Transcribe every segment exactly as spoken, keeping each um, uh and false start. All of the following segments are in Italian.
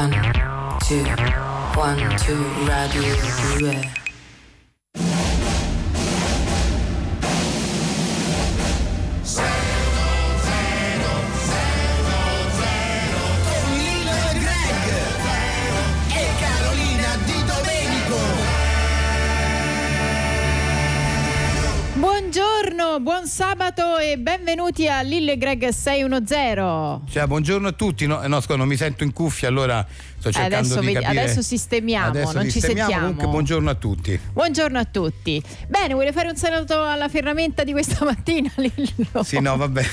One, two, one, two, Radio due. Buongiorno, buon sabato e benvenuti a Lillo e Greg sei uno zero. Cioè, buongiorno a tutti. No, no, scusa, non mi sento in cuffia, allora sto cercando adesso, di vedi, capire. adesso sistemiamo, adesso non sistemiamo, ci sentiamo. Comunque, buongiorno a tutti. Buongiorno a tutti. Bene, vuole fare un saluto alla ferramenta di questa mattina, Lillo? Sì, no, vabbè.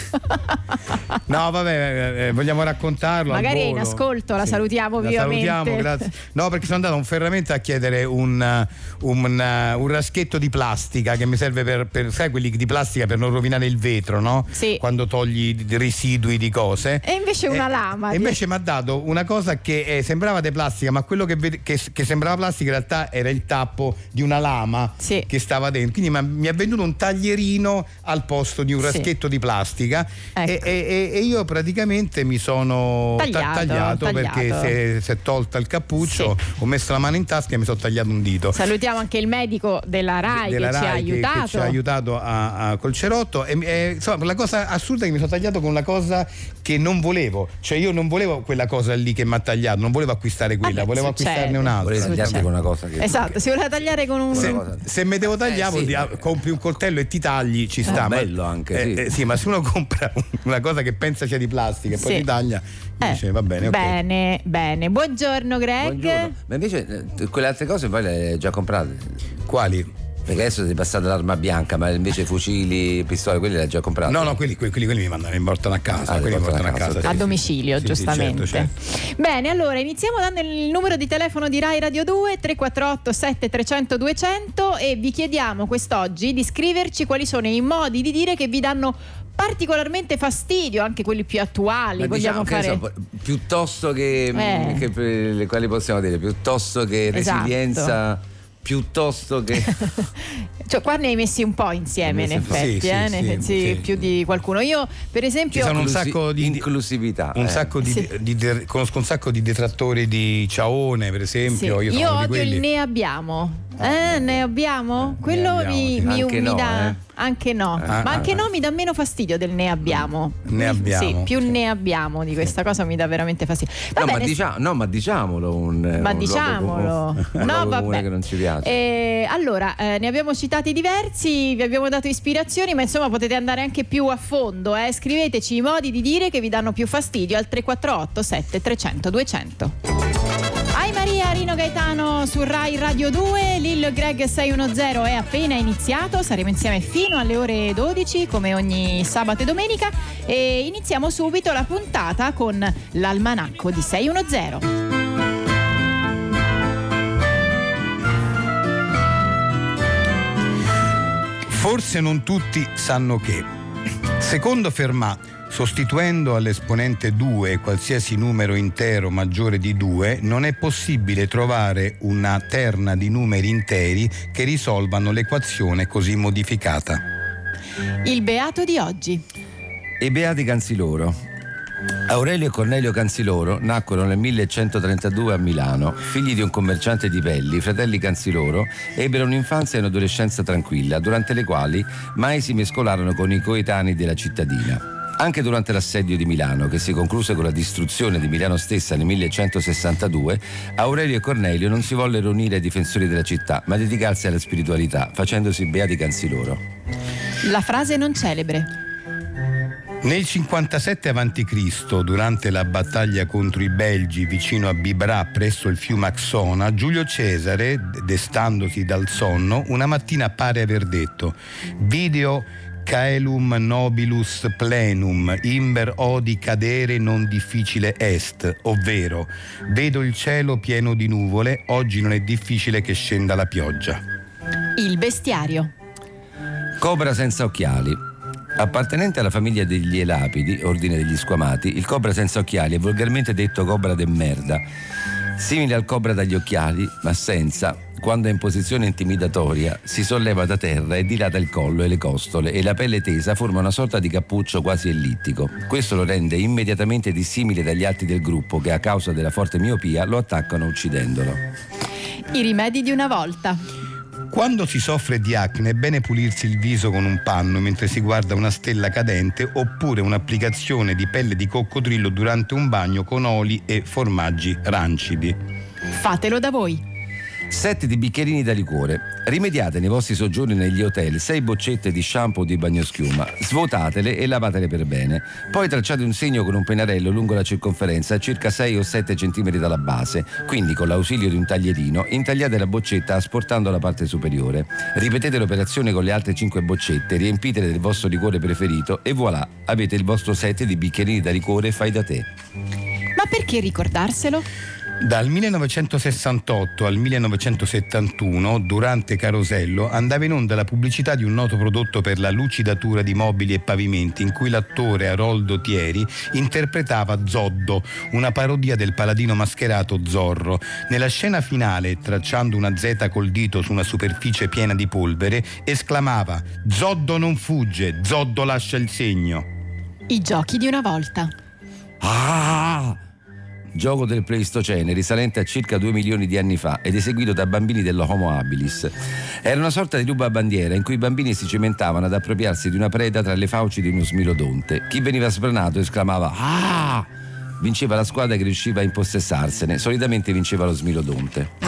No, vabbè, eh, vogliamo raccontarlo. Magari al è volo. in ascolto, la Sì, salutiamo la vivamente. Salutiamo, grazie. No, perché sono andato a un ferramenta a chiedere un, un, un raschetto di plastica che mi serve per, per, sai, quelli di plastica per non rovinare il vetro, no? Sì. Quando togli i residui di cose. E invece una e, lama. E invece mi ha dato una cosa che eh, sembrava di plastica, ma quello che, ved- che, che sembrava plastica in realtà era il tappo di una lama, sì, che stava dentro. Quindi ma, mi ha venduto un taglierino al posto di un raschetto, sì, di plastica. Ecco. e, e, e io praticamente mi sono tagliato, ta- tagliato, tagliato perché si è tolta il cappuccio, sì, ho messo la mano in tasca e mi sono tagliato un dito. Salutiamo anche il medico della Rai, della che, Rai ci ha che, aiutato. che ci ha aiutato a, a, col cerotto. E, e, insomma, la cosa assurda è che mi sono tagliato con una cosa che non volevo, cioè io non volevo quella cosa lì che mi ha tagliato, non volevo acquistare quella, Vabbè, volevo succede, acquistarne un'altra. Volevi tagliarti con una cosa che... Esatto, si voleva tagliare con un... Se, se me devo tagliare, eh, sì, di, compri un coltello e ti tagli, ci sta. È ma, bello anche, eh, sì. Eh, sì, ma se uno compra una cosa che pensa sia di plastica e poi Sì. ti taglia, Eh, dice va bene, ok. Bene, bene. Buongiorno Greg. Buongiorno. Ma invece eh, quelle altre cose poi le hai già comprate? Quali? Perché adesso ti è passata l'arma bianca, ma invece fucili, pistole, quelli li hai già comprati? No, no, quelli, quelli, quelli mi mandano, mi portano a casa, Ah, quelli mi portano a casa, a sì, domicilio, sì, giustamente. sì, certo, certo. Bene, allora iniziamo dando il numero di telefono di Rai Radio due, tre quattro otto sette tre zero zero due zero zero, e vi chiediamo quest'oggi di scriverci quali sono i modi di dire che vi danno particolarmente fastidio, anche quelli più attuali. Ma vogliamo diciamo, fare che ne so, piuttosto che, Eh. che per le quali possiamo dire, piuttosto che Esatto. resilienza, piuttosto che cioè qua ne hai messi un po' insieme, in Ne hai messi un po'. effetti, Sì, eh, sì, ne sì, pensi sì. più di qualcuno. Io per esempio Ci sono un inclusi- sacco di inclusività. un eh. sacco di, Sì. di, di conosco un sacco di detrattori di Ciaone, per sì, esempio. Io, io sono di odio quelli. il ne abbiamo. Eh, ne abbiamo? Eh, Quello ne abbiamo, mi, sì. mi, Anche mi no, dà eh. anche no, Ah, ma anche ah, no ah. mi dà meno fastidio del ne abbiamo. Ne abbiamo, Sì, più sì. ne abbiamo di questa cosa mi dà veramente fastidio. Va No, ma bene, diciamo, no, ma diciamolo un, ma un diciamolo. luogo, un No, luogo vabbè. comune che non ci piace. Eh, allora, eh, ne abbiamo citati diversi, vi abbiamo dato ispirazioni, ma insomma potete andare anche più a fondo. Eh. Scriveteci i modi di dire che vi danno più fastidio al tre quattro otto sette tre zero zero due zero zero. Ai Maria, Rino Gaetano su Rai Radio due, Lillo e Greg sei uno zero è appena iniziato, saremo insieme fino alle ore dodici come ogni sabato e domenica, e iniziamo subito la puntata con l'almanacco di sei uno zero. Forse non tutti sanno che, secondo Fermat, sostituendo all'esponente due qualsiasi numero intero maggiore di due, non è possibile trovare una terna di numeri interi che risolvano l'equazione così modificata. Il beato di oggi. I beati Canziloro. Aurelio e Cornelio Canziloro nacquero nel millecentotrentadue a Milano, figli di un commerciante di pelli. I fratelli Canziloro ebbero un'infanzia e un'adolescenza tranquilla, durante le quali mai si mescolarono con i coetanei della cittadina. Anche durante l'assedio di Milano, che si concluse con la distruzione di Milano stessa nel millecentosessantadue, Aurelio e Cornelio non si vollero unire ai difensori della città, ma dedicarsi alla spiritualità, facendosi beati Canziloro. La frase non celebre. Nel cinquantasette avanti Cristo, durante la battaglia contro i Belgi vicino a Bibra presso il fiume Axona, Giulio Cesare, destandosi dal sonno, una mattina pare aver detto: "Video caelum nobilus plenum, imber odi cadere non difficile est", ovvero vedo il cielo pieno di nuvole, oggi non è difficile che scenda la pioggia. Il bestiario. Cobra senza occhiali. Appartenente alla famiglia degli Elapidi, ordine degli squamati, il cobra senza occhiali è volgarmente detto cobra de merda. Simile al cobra dagli occhiali, ma senza, quando è in posizione intimidatoria, si solleva da terra e dilata il collo e le costole e la pelle tesa forma una sorta di cappuccio quasi ellittico. Questo lo rende immediatamente dissimile dagli altri del gruppo che a causa della forte miopia lo attaccano uccidendolo. I rimedi di una volta. Quando si soffre di acne è bene pulirsi il viso con un panno mentre si guarda una stella cadente, oppure un'applicazione di pelle di coccodrillo durante un bagno con oli e formaggi rancidi. Fatelo da voi. Set di bicchierini da liquore. Rimediate nei vostri soggiorni negli hotel sei boccette di shampoo o di bagnoschiuma, svuotatele e lavatele per bene. Poi tracciate un segno con un pennarello lungo la circonferenza a circa sei o sette centimetri dalla base, quindi con l'ausilio di un taglierino intagliate la boccetta asportando la parte superiore. Ripetete l'operazione con le altre cinque boccette, riempitele del vostro liquore preferito e voilà, avete il vostro set di bicchierini da liquore fai da te. Ma perché ricordarselo? Dal millenovecentosessantotto al millenovecentosettantuno, durante Carosello, andava in onda la pubblicità di un noto prodotto per la lucidatura di mobili e pavimenti in cui l'attore Aroldo Thieri interpretava Zoddo, una parodia del paladino mascherato Zorro. Nella scena finale, tracciando una Z col dito su una superficie piena di polvere, esclamava: Zoddo non fugge, Zoddo lascia il segno. I giochi di una volta. Ah! Gioco del Pleistocene, risalente a circa due milioni di anni fa ed eseguito da bambini dello Homo habilis. Era una sorta di rubabandiera in cui i bambini si cimentavano ad appropriarsi di una preda tra le fauci di uno smilodonte. Chi veniva sbranato esclamava «Ah!». Vinceva la squadra che riusciva a impossessarsene, solitamente vinceva lo smilodonte.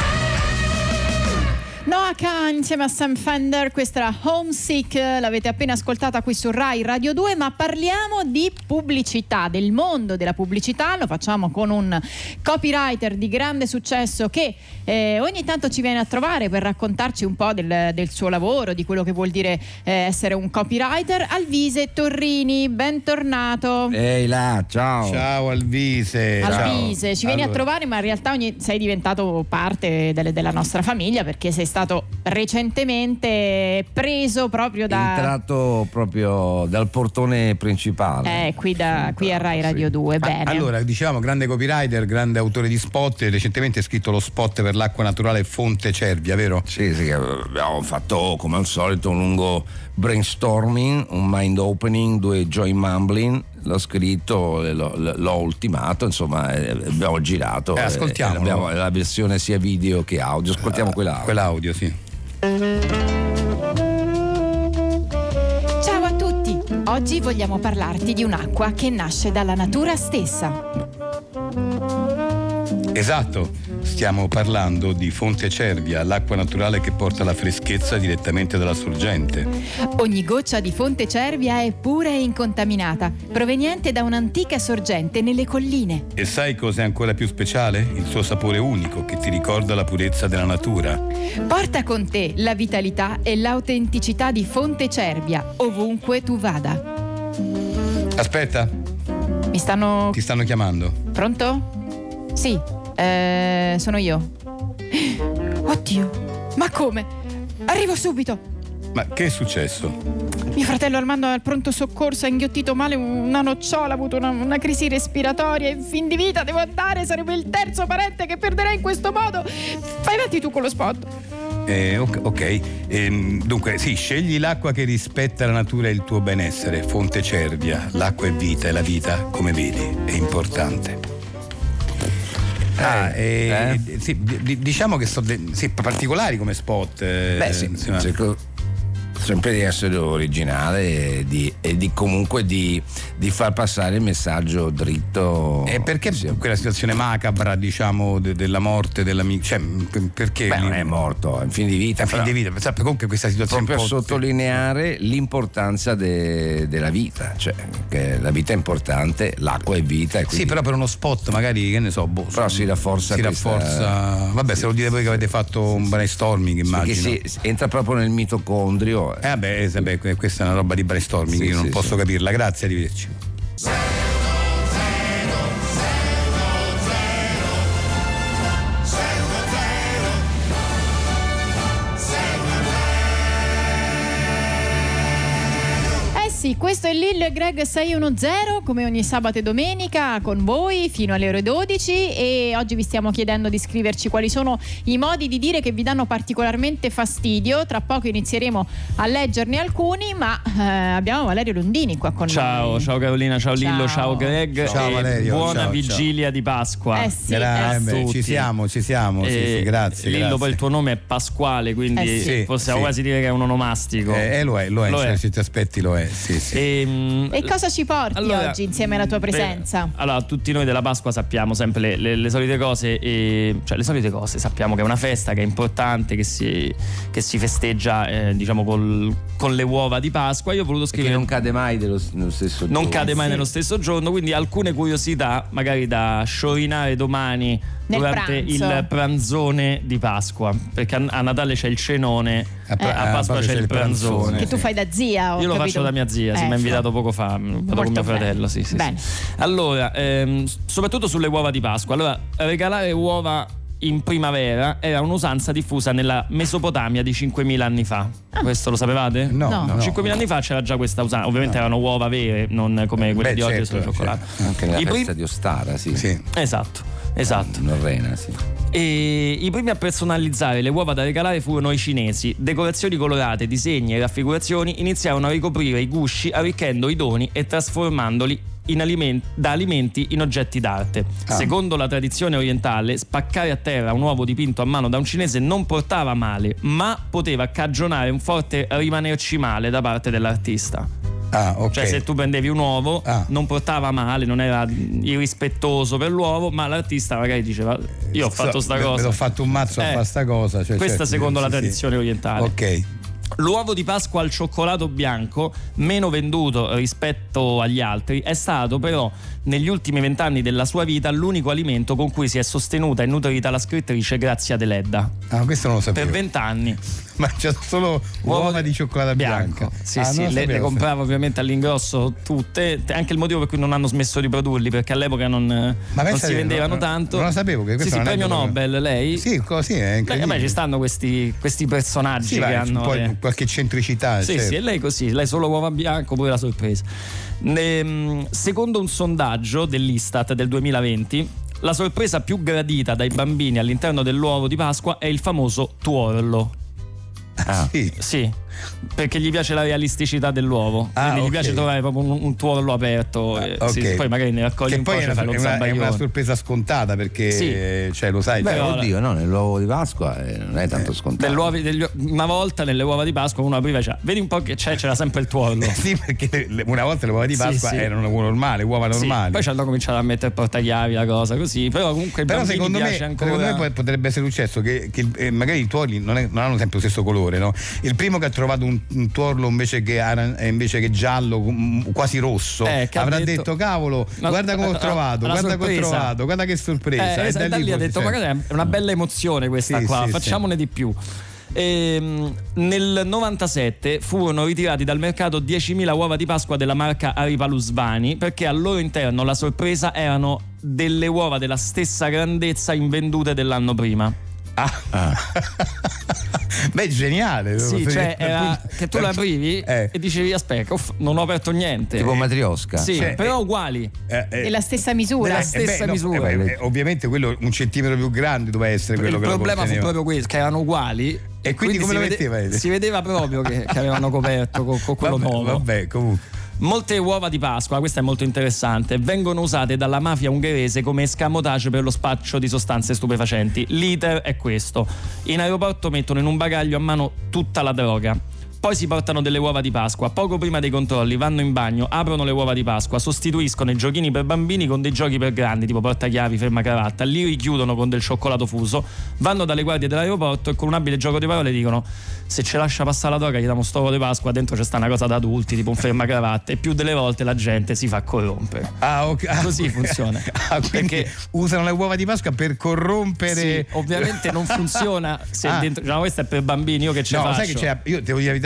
Noah Kahan insieme a Sam Fender, questa era Homesick, l'avete appena ascoltata qui su Rai Radio due, ma parliamo di pubblicità, del mondo della pubblicità. Lo facciamo con un copywriter di grande successo che eh, ogni tanto ci viene a trovare per raccontarci un po' del, del suo lavoro, di quello che vuol dire eh, essere un copywriter. Alvise Torrini, bentornato. Ehi là, ciao. Ciao Alvise. Alvise, Ciao. ci vieni Allora. a trovare, ma in realtà ogni, sei diventato parte delle, della nostra famiglia, perché sei stato recentemente preso proprio da entrato proprio dal portone principale eh, qui, da, qui a Rai Radio due. Bene. Allora, diciamo, grande copywriter, grande autore di spot, recentemente ha scritto lo spot per l'acqua naturale Fonte Cervia, vero? Sì, sì, abbiamo fatto come al solito un lungo brainstorming, un mind opening, due joy mumbling. L'ho scritto, l'ho, l'ho ultimato, insomma, abbiamo girato. Eh, ascoltiamo. Abbiamo la versione sia video che audio. Ascoltiamo uh, quell'audio. Quell'audio, sì. Ciao a tutti! Oggi vogliamo parlarti di un'acqua che nasce dalla natura stessa. Esatto, stiamo parlando di Fonte Cervia, l'acqua naturale che porta la freschezza direttamente dalla sorgente. Ogni goccia di Fonte Cervia è pura e incontaminata, proveniente da un'antica sorgente nelle colline. E sai cos'è ancora più speciale? Il suo sapore unico che ti ricorda la purezza della natura. Porta con te la vitalità e l'autenticità di Fonte Cervia, ovunque tu vada. Aspetta, Mi stanno... ti stanno chiamando. Pronto? Sì, eh, sono io. Oddio, ma come? Arrivo subito. Ma che è successo? Mio fratello Armando è al pronto soccorso, ha inghiottito male una nocciola, ha avuto una, una crisi respiratoria, è in fin di vita, devo andare, sarebbe il terzo parente che perderei in questo modo. Fai avanti tu con lo spot. Eh, ok, ok. Ehm, dunque, sì, scegli l'acqua che rispetta la natura e il tuo benessere. Fonte Cervia, l'acqua è vita e la vita, come vedi, è importante. Ah, eh, eh? Sì, d- diciamo che sono de- sì, particolari come spot. Eh, Beh, sì, insomma. cerco sempre di essere originale e di, e di comunque di, di far passare il messaggio dritto. E perché sì. quella situazione macabra, diciamo, de- della morte dell'amico? Cioè, perché? Beh, non è morto, è in fin di vita. È in fin di vita, sapete, comunque questa situazione Proprio un po'... sottolineare l'importanza de- della vita, cioè che la vita è importante, l'acqua è vita. E quindi... Sì, però per uno spot magari, che ne so, boh, però si rafforza si questa... rafforza. Vabbè, se lo dite voi che avete fatto un brainstorming, immagino. Perché si entra proprio nel mitocondrio. Eh vabbè, eh, vabbè, questa è una roba di brainstorming, Sì, io non sì, posso sì. capirla. Grazie, arrivederci. Eh sì, Questo è Lillo e Greg sei uno zero, come ogni sabato e domenica con voi fino alle ore dodici, e oggi vi stiamo chiedendo di scriverci quali sono i modi di dire che vi danno particolarmente fastidio. Tra poco inizieremo a leggerne alcuni, ma eh, abbiamo Valerio Londini qua con ciao, noi. Ciao Carolina, ciao, ciao Lillo, ciao Greg. Ciao Valerio. Buona ciao, vigilia ciao. di Pasqua. Eh sì, Gra- eh beh, sì. ci siamo, ci siamo, sì, Eh, sì, grazie. Lillo, grazie. poi il tuo nome è Pasquale, quindi Eh sì. possiamo Sì. quasi dire che è un onomastico. Eh, eh, lo è, lo è, Lo in è. certi aspetti lo è, sì, sì. E, E cosa ci porti allora, oggi insieme alla tua presenza? beh, allora, tutti noi della Pasqua sappiamo sempre le, le, le solite cose, e, cioè le solite cose, sappiamo che è una festa che è importante, che si, che si festeggia eh, diciamo col, con le uova di Pasqua. Io ho voluto Che scrivere non cade mai dello, nello stesso giorno. non cade mai sì. nello stesso giorno, quindi alcune curiosità magari da sciorinare domani Nel durante pranzo. il pranzone di Pasqua, perché a, a Natale c'è il cenone, A pra- a Pasqua proprio c'è il pranzone. Che tu fai da zia, ho Io lo capito. faccio da mia zia, si Eh, mi ha invitato poco fa, vado con molto mio fratello. bene. Sì, sì, Bene. sì. Allora, ehm, soprattutto sulle uova di Pasqua. Allora, regalare uova in primavera era un'usanza diffusa nella Mesopotamia di cinquemila anni fa. Questo lo sapevate? No, No. no. cinquemila anni fa c'era già questa usanza. Ovviamente erano uova vere, non come quelle Beh, di oggi che certo, sono cioccolato. Anche nella I festa prim- di Ostara, sì. Sì. Esatto, esatto. Norrena, sì. E i primi a personalizzare le uova da regalare furono i cinesi. Decorazioni colorate, disegni e raffigurazioni iniziarono a ricoprire i gusci, arricchendo i doni e trasformandoli in aliment- da alimenti in oggetti d'arte. Ah. Secondo la tradizione orientale, spaccare a terra un uovo dipinto a mano da un cinese non portava male, ma poteva cagionare un forte rimanerci male da parte dell'artista. Ah, ok. Cioè, se tu prendevi un uovo, Ah. non portava male, non era irrispettoso per l'uovo, ma l'artista magari diceva: io ho fatto So, sta me- cosa. me l'ho fatto un mazzo a Eh, fare sta cosa. Cioè, questa certo, secondo sì, la sì. tradizione orientale. Ok. L'uovo di Pasqua al cioccolato bianco, meno venduto rispetto agli altri, è stato però negli ultimi vent'anni della sua vita l'unico alimento con cui si è sostenuta e nutrita la scrittrice Grazia Deledda. Ah, questo non lo Per sapevo. vent'anni. Mangia solo uova di cioccolato bianco. Sì, Ah, sì, non lo le, sapevo. le comprava ovviamente all'ingrosso tutte, anche il motivo per cui non hanno smesso di produrli, perché all'epoca non, non pensa si che vendevano non- tanto. non lo sapevo che sì, questo sì, è un premio aneddoto. Nobel, lei? Sì, così è Beh, incredibile. vabbè, ci stanno questi, questi personaggi Sì, che vai, hanno un po' le- qualche centricità. Sì, certo. sì, e lei così, lei solo uova bianco, pure la sorpresa. Ne- secondo un sondaggio dell'Istat del duemilaventi, la sorpresa più gradita dai bambini all'interno dell'uovo di Pasqua è il famoso tuorlo. Ah, sì. Sì, perché gli piace la realisticità dell'uovo. Ah, quindi ok. gli piace trovare proprio un, un tuorlo aperto. Ah, eh, ok. sì, poi magari ne raccogli Che un po' poi e è ci una, fai lo è una- è una zabaione. sorpresa scontata perché Sì. eh, cioè, lo sai. Beh, cioè, no, Oddio, no, nell'uovo di Pasqua eh, non è tanto scontato. Dell'uovo- degli- una volta nelle uova di Pasqua uno apriva e diceva: vedi un po' che c'è, c'era sempre il tuorlo. sì, perché le- una volta le uova di Sì, Pasqua sì. erano uova normali, uova Sì, normali. poi ci hanno cominciato a mettere portachiavi la cosa così, però comunque ai Però bambini secondo me, piace ancora. secondo me poi potrebbe essere successo che, che, eh, magari i tuorli non, è- non hanno sempre lo stesso colore, no? Il primo che ha trovato un, un tuorlo invece che, aran- eh, invece che giallo, mm, quasi rosso, Eh, che ha avrà detto- detto, cavolo, No, guarda come ho eh, trovato, la guarda che ho sorpresa. trovato, guarda che sorpresa. Eh, E esatto, da lì ha poi- detto: cioè, magari è una bella emozione questa Sì, qua, sì, facciamone di più. Ehm, nel novantasette furono ritirati dal mercato diecimila uova di Pasqua della marca Aripalusvani, perché al loro interno la sorpresa erano delle uova della stessa grandezza invendute dell'anno prima. Ah. Beh, geniale. Sì, devo cioè dire. era che tu la aprivi Eh. e dicevi: aspetta, uff, non ho aperto niente. Tipo Matriosca. Sì, Cioè, però uguali. Eh, eh, Della stessa misura. Della eh, stessa beh, no, misura. eh, beh, eh, ovviamente quello un centimetro più grande doveva essere quello Il che lo problema fu conteneva. proprio questo, che erano uguali. E quindi come si lo vede- metteva? Si vedeva proprio che, che avevano coperto con, con quello Vabbè, nuovo. vabbè, comunque. Molte uova di Pasqua, questa è molto interessante, vengono usate dalla mafia ungherese come escamotage per lo spaccio di sostanze stupefacenti. L'iter è questo: in aeroporto mettono in un bagaglio a mano tutta la droga. Poi si portano delle uova di Pasqua, poco prima dei controlli vanno in bagno, aprono le uova di Pasqua, sostituiscono i giochini per bambini con dei giochi per grandi, tipo portachiavi, fermacravatta, li richiudono con del cioccolato fuso, vanno dalle guardie dell'aeroporto e con un abile gioco di parole dicono: se ce lascia passare la droga gli diamo sto uovo di Pasqua, dentro c'è sta una cosa da adulti, tipo un fermacravatta, e più delle volte la gente si fa corrompere. Ah, ok. Ah, Così funziona. Ah, quindi Perché- usano le uova di Pasqua per corrompere. Sì, ovviamente non funziona se Ah. dentro, no, questo è per bambini, io che ce No, faccio? sai che c'è, io devo dire la verità,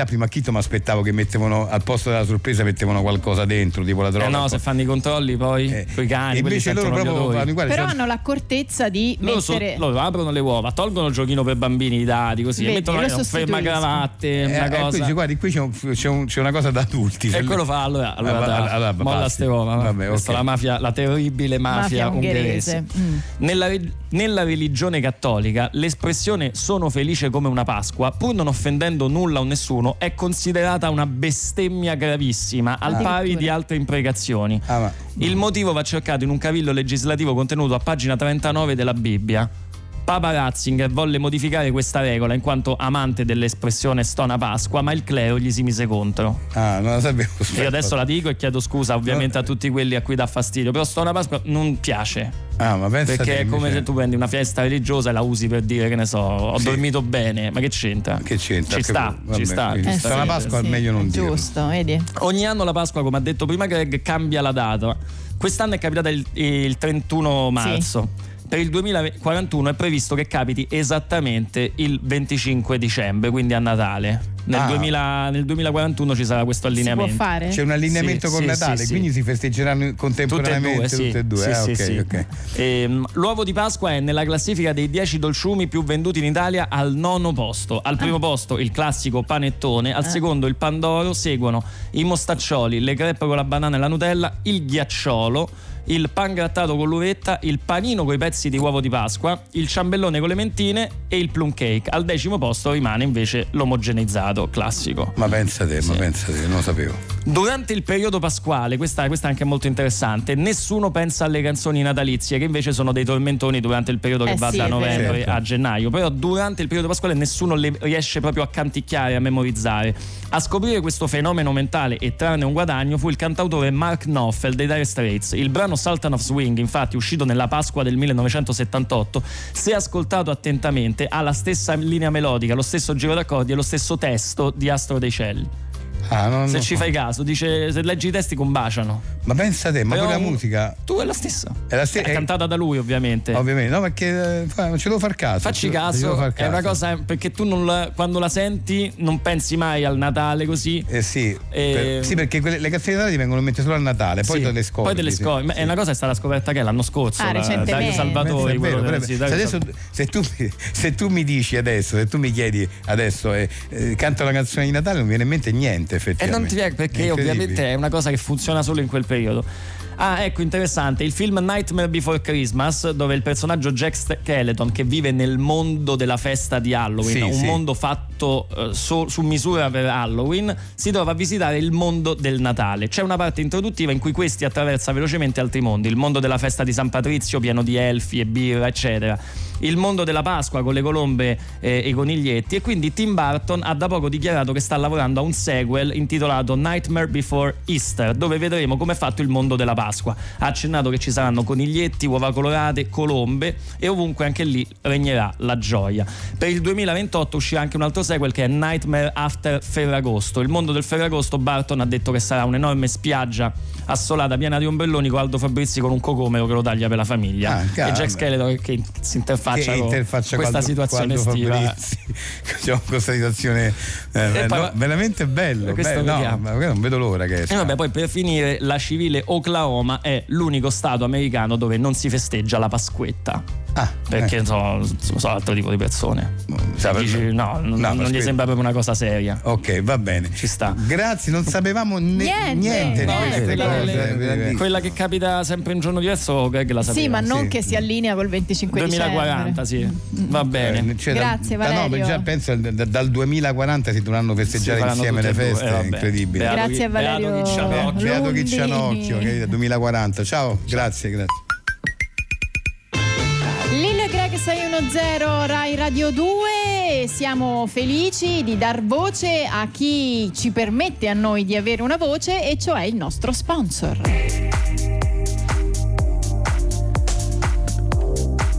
verità prima acchito mi aspettavo che mettevano al posto della sorpresa mettevano qualcosa dentro, tipo la droga. Eh no, se fanno i controlli poi eh, coi cani, invece loro proprio vanno, guarda, però cioè, hanno l'accortezza di loro, mettere so, loro aprono le uova, tolgono il giochino per bambini, i dati così, Vedi, e mettono lo un fermacravatte, eh, una eh, cosa. qui, dice, guardi, qui c'è, un, c'è, un, c'è una cosa da adulti. E quello fa allora, allora, Ah, da, allora, molla basti. ste uova, Vabbè, questa okay. è la mafia, la terribile mafia, mafia ungherese. ungherese. Mm. Nella, nella religione cattolica l'espressione sono felice come una Pasqua, pur non offendendo nulla o nessuno, è considerata una bestemmia gravissima, al pari di altre imprecazioni. Ah, ma... Il motivo va cercato in un cavillo legislativo contenuto a pagina trentanove della Bibbia. Papa Ratzinger volle modificare questa regola in quanto amante dell'espressione stona Pasqua, ma il clero gli si mise contro. Ah, non lo sapevo. Io adesso la dico e chiedo scusa ovviamente no. a tutti quelli a cui dà fastidio, però stona Pasqua non piace. Ah, ma pensa perché è come invece... se tu prendi una festa religiosa e la usi per dire che ne so, ho sì. dormito bene, ma che c'entra? Che c'entra? Ci che sta, vabbè, ci sta. Eh, sta la Pasqua sì, è meglio non dire. Giusto, vedi? Ogni anno la Pasqua, come ha detto prima Greg, cambia la data. Quest'anno è capitata il, il trentuno marzo. Sì. Per il duemilaquarantuno è previsto che capiti esattamente il venticinque dicembre, quindi a Natale. Nel, ah. duemila, nel duemilaquarantuno ci sarà questo allineamento. Si può fare? C'è un allineamento sì, con sì, Natale, sì, quindi sì. si festeggeranno contemporaneamente tutte e due. Sì, Ah, sì, okay, sì. okay. Ehm, l'uovo di Pasqua è nella classifica dei dieci dolciumi più venduti in Italia al nono posto. Al primo ah. posto il classico panettone, al ah. secondo il pandoro, seguono i mostaccioli, le crepe con la banana e la Nutella, il ghiacciolo, il pan grattato con l'uvetta, il panino con i pezzi di uovo di Pasqua, il ciambellone con le mentine e il plum cake. Al decimo posto rimane invece l'omogeneizzato classico. Ma pensa te, sì. ma pensa te, non lo sapevo. Durante il periodo pasquale, questa, questa è anche molto interessante, nessuno pensa alle canzoni natalizie, che invece sono dei tormentoni durante il periodo che eh va sì, da novembre certo. a gennaio. Però durante il periodo pasquale nessuno le riesce proprio a canticchiare, a memorizzare. A scoprire questo fenomeno mentale e trarne un guadagno fu il cantautore Mark Knopfler dei Dire Straits. Il brano Sultan of Swing, infatti, uscito nella Pasqua del millenovecentosettantotto, se ascoltato attentamente ha la stessa linea melodica, lo stesso giro d'accordi e lo stesso testo di Astro dei Cieli. Ah, non, se non ci so. fai caso, dice, se leggi i testi combaciano. Ma pensa te, ma però pure la musica tu è la stessa. È, la stessa, è, è cantata da lui, ovviamente. Ovviamente, no, perché eh, non ci devo far caso. Facci ci, caso, ci far caso, è una cosa perché tu non la, quando la senti non pensi mai al Natale così. Eh sì, e... per, sì, perché quelle, le canzoni di Natale ti vengono in mente solo al Natale, poi sì, te le scopri. Poi te le scopri. Sì. È una cosa che è stata scoperta che è l'anno scorso. Ah, la, recentemente. Dario Salvatori. Vero, quello, però, sì, se, adesso, se, tu, se tu mi dici adesso, se tu mi chiedi adesso, eh, eh, canto la canzone di Natale, non mi viene in mente niente, effettivamente. E non ti viene perché ovviamente è una cosa che funziona solo in quel periodo. Ah, ecco, interessante, il film Nightmare Before Christmas, dove il personaggio Jack Skeleton, che vive nel mondo della festa di Halloween, sì, un sì. mondo fatto uh, so, su misura per Halloween, si trova a visitare il mondo del Natale. C'è una parte introduttiva in cui questi attraversa velocemente altri mondi, il mondo della festa di San Patrizio pieno di elfi e birra eccetera, il mondo della Pasqua con le colombe eh, e i coniglietti, e quindi Tim Burton ha da poco dichiarato che sta lavorando a un sequel intitolato Nightmare Before Easter, dove vedremo come è fatto il mondo della Pasqua. Ha accennato che ci saranno coniglietti, uova colorate, colombe, e ovunque anche lì regnerà la gioia. Per il duemilaventotto uscirà anche un altro sequel che è Nightmare After Ferragosto. Il mondo del Ferragosto, Burton ha detto che sarà un'enorme spiaggia assolata piena di ombrelloni con Aldo Fabrizi con un cocomero che lo taglia per la famiglia, ah, e Jack Skeleton che si interfaccia che con interfaccia questa quando, situazione quando estiva. Diciamo, questa situazione eh, poi, no, veramente bello, questo bello vediamo. no, ma non vedo l'ora che E vabbè, poi per finire, la civile Oklahoma è l'unico stato americano dove non si festeggia la Pasquetta. Ah, perché eh. sono, sono altro tipo di persone. Sape- Dici, no, non, no, non gli sembra proprio una cosa seria. Ok, va bene. Ci sta. Grazie, non sapevamo ne- niente, niente di No, queste quella, cose. delle- eh, quella che capita sempre un giorno diverso, Greg la sapeva. Sì, ma non sì. che si allinea col venticinque duemilaquaranta, dicembre. sì. Va bene. Eh, cioè, Grazie, da, Valerio. No, già penso da- dal duemilaquaranta si dovranno festeggiare Si faranno insieme le tutte e due, feste, eh, è vabbè. incredibile. Beato Grazie chi- a Valerio beato chi c'ha l'occhio. Beato chi c'ha Lundini. l'occhio, che duemilaquaranta. Ciao, grazie, grazie. Lillo e Greg seicentodieci Rai Radio due, siamo felici di dar voce a chi ci permette a noi di avere una voce, e cioè il nostro sponsor.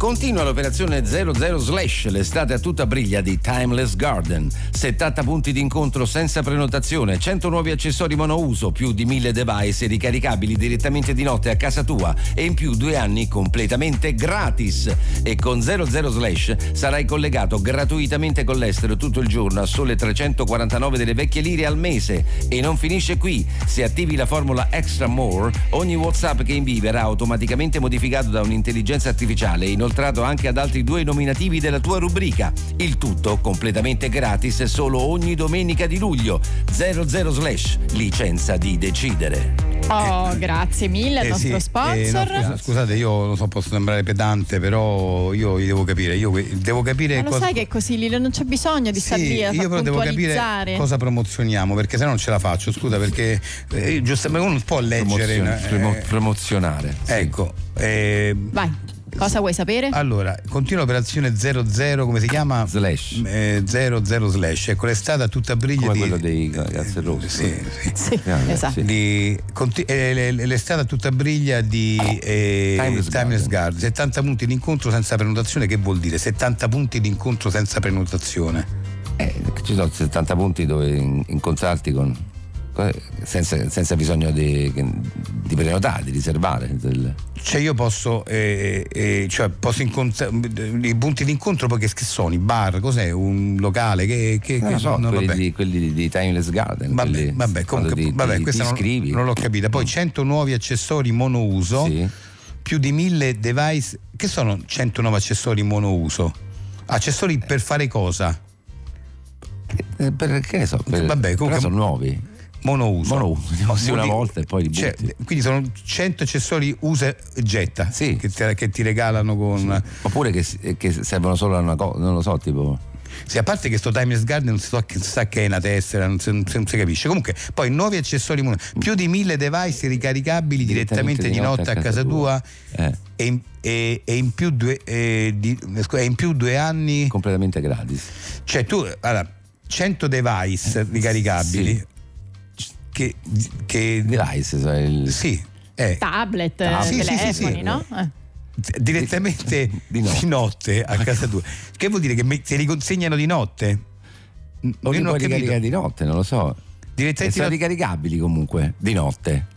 Continua l'operazione zero zero slash, l'estate a tutta briglia di Timeless Garden. settanta punti di incontro senza prenotazione, cento nuovi accessori monouso, più di mille device ricaricabili direttamente di notte a casa tua e in più due anni completamente gratis. E con zero zero slash sarai collegato gratuitamente con l'estero tutto il giorno a sole trecentoquarantanove delle vecchie lire al mese. E non finisce qui. Se attivi la formula Extra More, ogni WhatsApp che invii verrà automaticamente modificato da un'intelligenza artificiale e inoltrato anche ad altri due nominativi della tua rubrica. Il tutto completamente gratis solo ogni domenica di luglio. zero zero slash, licenza di decidere. Oh, grazie mille al Eh, nostro sì, sponsor. eh, no, scusate, io non so, posso sembrare pedante, però io devo capire, io devo capire Ma lo cosa... sai che è così, Lillo, non c'è bisogno di star Sì, lì a io però devo capire puntualizzare. cosa promozioniamo, perché se no non ce la faccio, scusa, perché eh, giustamente uno non può leggere. Promozion- eh, promo- promozionare. Sì. Ecco, eh, Vai, cosa vuoi sapere? allora, continua l'operazione zero zero, come si chiama? Slash. Eh, zero zero slash, ecco, l'estate a tutta briglia Come di... quello dei Guns N' Roses. Sì, sì. Sì, Eh, esatto. sì. Di, conti- eh, l'estate a tutta briglia di eh, Timeless Timeless Garden. Garden. settanta punti di incontro senza prenotazione. Che vuol dire settanta punti di incontro senza prenotazione? Eh, ci sono settanta punti dove in- incontrarti con senza, senza bisogno di, di prenotare, di riservare. Del... Cioè io posso eh, eh, cioè posso incontrare i punti di incontro, poi che, che sono i bar, cos'è, un locale che, che, non che lo so, no, quelli, vabbè. di, quelli di, di Timeless Garden. Vabbè, quelli, vabbè, comunque, ti, vabbè ti, questa ti non, iscrivi. non l'ho capita. Poi cento nuovi accessori monouso, Sì. più di mille device. Che sono cento nuovi accessori monouso? Accessori per fare cosa? Eh, per, che ne so, per, Vabbè, comunque- però sono nuovi. Monouso. Monouso, li usi una Vuol dire- volta e poi li cioè, butti. quindi sono cento accessori usa e getta, Sì. che, ti, che ti regalano con... Oppure che, che servono solo a una cosa, non lo so, tipo. Sì, a parte che sto Timeless Garden non si so che, sa che è una tessera, non si, non si- non si capisce. Comunque, poi nuovi accessori, mon- più di mille device ricaricabili direttamente, di notte a casa tua, Eh, e, in, e- e in più due, e di, scusa, e in più due anni. completamente gratis. Cioè tu, allora, cento device ricaricabili, sì. che, che Device, sai, il- sì, eh, Tablet, Ah, eh, sì, sì, sì, telefoni, sì. no? Eh. direttamente Di di notte. notte. a casa tua. Che vuol dire che me- te li consegnano di notte? o Io li non ho puoi capito. ricaricare di notte, non lo so. E Direttamente sono di notte. ricaricabili comunque di notte.